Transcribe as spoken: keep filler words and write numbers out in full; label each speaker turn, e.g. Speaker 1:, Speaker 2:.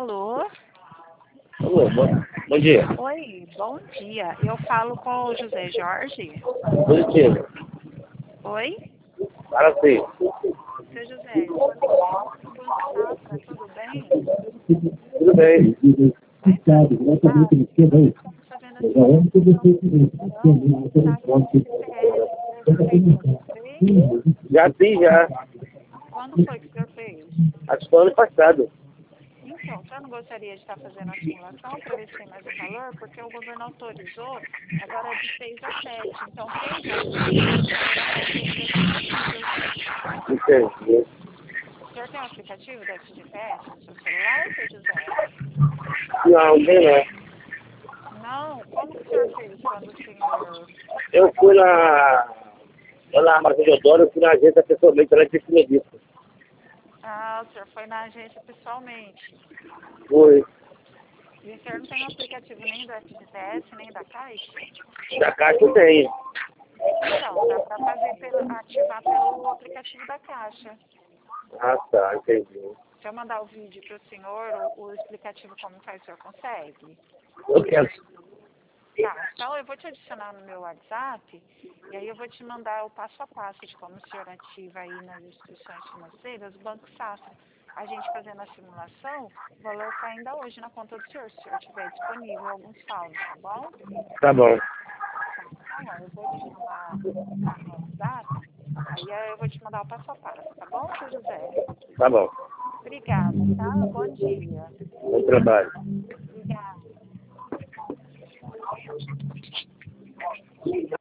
Speaker 1: Alô?
Speaker 2: Alô, bom, bom dia.
Speaker 1: Oi, bom dia. Eu falo com o José Jorge.
Speaker 2: Positivo.
Speaker 1: Oi?
Speaker 2: Fala sim.
Speaker 1: Seu José, quando eu falo com o Banco Safra, tudo bem?
Speaker 2: Tudo bem.
Speaker 1: Oi, tá. Estamos fazendo assim, uma tá com C P F. Você já fez uma vez?
Speaker 2: Já fiz, já.
Speaker 1: Quando foi que o senhor fez?
Speaker 2: Acho que foi ano passado.
Speaker 1: Então, o senhor não gostaria de estar fazendo a simulação para ver se tem mais um valor? Porque o governo autorizou, agora é de seis a sete. Então, quem já fez,
Speaker 2: Entendi.
Speaker 1: o senhor tem um aplicativo da F G T S no seu celular, seu José?
Speaker 2: Não, bem não.
Speaker 1: Não? Como que o senhor fez quando o senhor...
Speaker 2: Eu fui na... Eu na Marca de Odoro, eu fui na agência pessoalmente, ela disse que me disse.
Speaker 1: Ah, o senhor foi na agência pessoalmente.
Speaker 2: Fui.
Speaker 1: E o senhor não tem um aplicativo nem da F G T S, nem da Caixa?
Speaker 2: Da Caixa eu tenho.
Speaker 1: Então, dá para fazer pelo, ativar pelo aplicativo da Caixa.
Speaker 2: Ah, tá, entendi.
Speaker 1: Se eu mandar o vídeo para o senhor, o, o explicativo como faz, o senhor consegue?
Speaker 2: Eu quero.
Speaker 1: Tá, então eu vou te adicionar no meu WhatsApp e aí eu vou te mandar o passo a passo de como o senhor ativa aí nas instituições financeiras o Banco Safra. A gente fazendo a simulação, o valor cai ainda hoje na conta do senhor, se o senhor tiver disponível alguns saldos, tá bom?
Speaker 2: Tá bom.
Speaker 1: Então, ó, eu vou te mandar no WhatsApp, aí eu vou te mandar o passo a passo, tá bom, seu José?
Speaker 2: Tá bom.
Speaker 1: Obrigada, tá? Bom dia.
Speaker 2: Bom trabalho.
Speaker 1: Obrigada.